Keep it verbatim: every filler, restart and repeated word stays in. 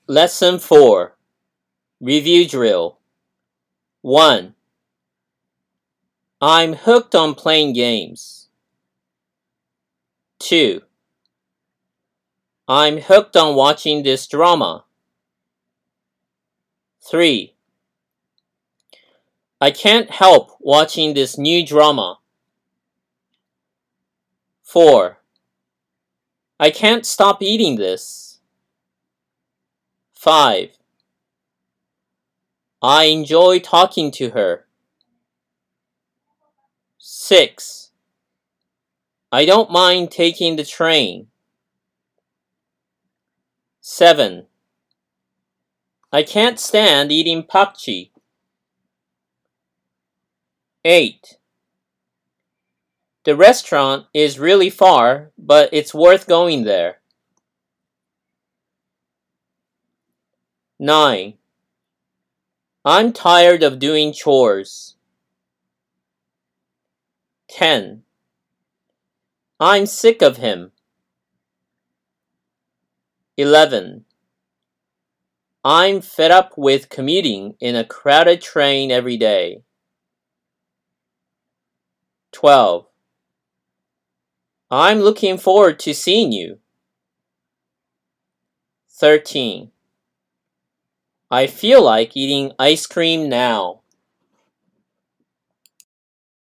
Lesson four. Review Drill. one. I'm hooked on playing games. two. I'm hooked on watching this drama. three. I can't help watching this new drama. four. I can't stop eating this. five. I enjoy talking to her. six. I don't mind taking the train. seven. I can't stand eating pakchi. eight. The restaurant is really far, but it's worth going there. nine. I'm tired of doing chores. ten. I'm sick of him. eleven. I'm fed up with commuting in a crowded train every day. twelve. I'm looking forward to seeing you. thirteen. I feel like eating ice cream now.